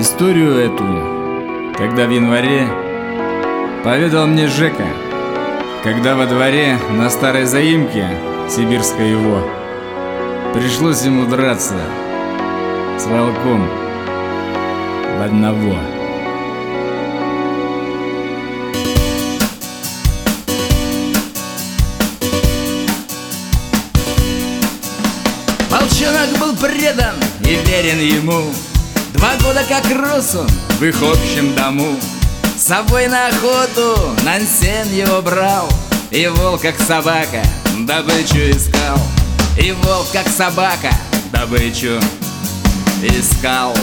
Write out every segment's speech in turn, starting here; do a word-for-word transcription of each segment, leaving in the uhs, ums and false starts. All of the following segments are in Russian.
Историю эту, когда в январе поведал мне Жека, когда во дворе на старой заимке сибирской его пришлось ему драться с волком в одного. Волчонок был предан и верен ему. Два года как рос он в их общем дому. С собой на охоту Нансен его брал, и волк как собака добычу искал. И волк как собака добычу искал.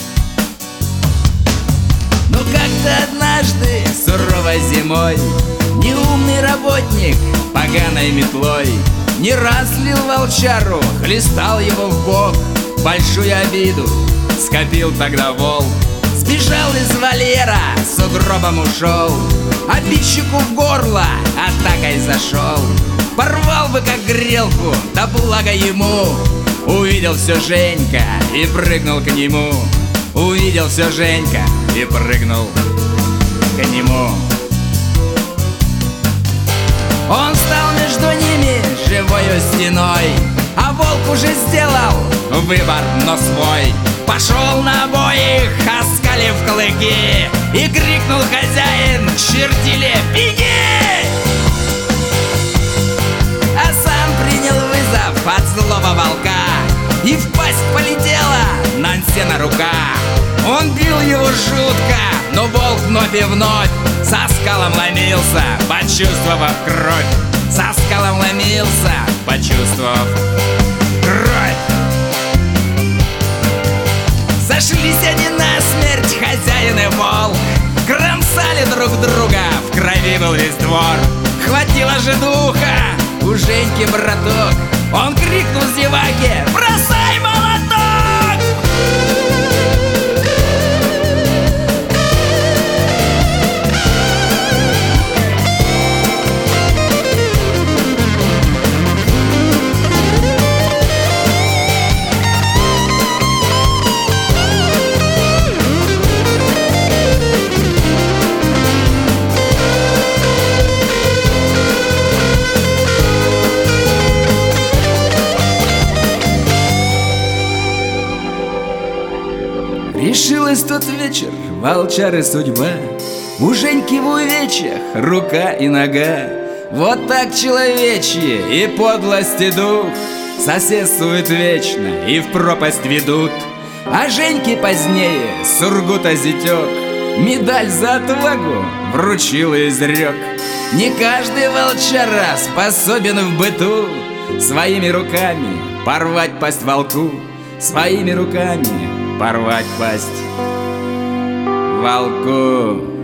Но как-то однажды суровой зимой неумный работник поганой метлой не раз лил волчару, хлестал его в бок. Большую обиду скопил тогда волк, сбежал из вольера, с угробом ушел, обидчику в горло атакой зашел. Порвал бы как грелку, да благо ему. Увидел все Женька и прыгнул к нему. Увидел все Женька и прыгнул к нему. Он стал между ними живою стеной, а волк уже сделал выбор, но свой. Пошел на обоих, оскалив клыки, и крикнул хозяин к чертиле: «Беги!» А сам принял вызов от злого волка, и в пасть полетела Нансена рука. Он бил его жутко, но волк вновь и вновь со скалом ломился, почувствовав кровь. Со скалом ломился, почувствовав кровь. Сошлись они насмерть, хозяин и волк, кромсали друг друга, в крови был весь двор. Хватило же духа у Женьки, браток, он крикнул зеваке: «Бросай молоток!» Решилась тот вечер волчары судьба, у Женьки в увечьях рука и нога. Вот так человечье и подлость и дух соседствуют вечно и в пропасть ведут. А Женьке позднее Сургута зятёк медаль за отвагу вручил и изрек. Не каждый волчара способен в быту своими руками порвать пасть волку, своими руками порвать пасть волку.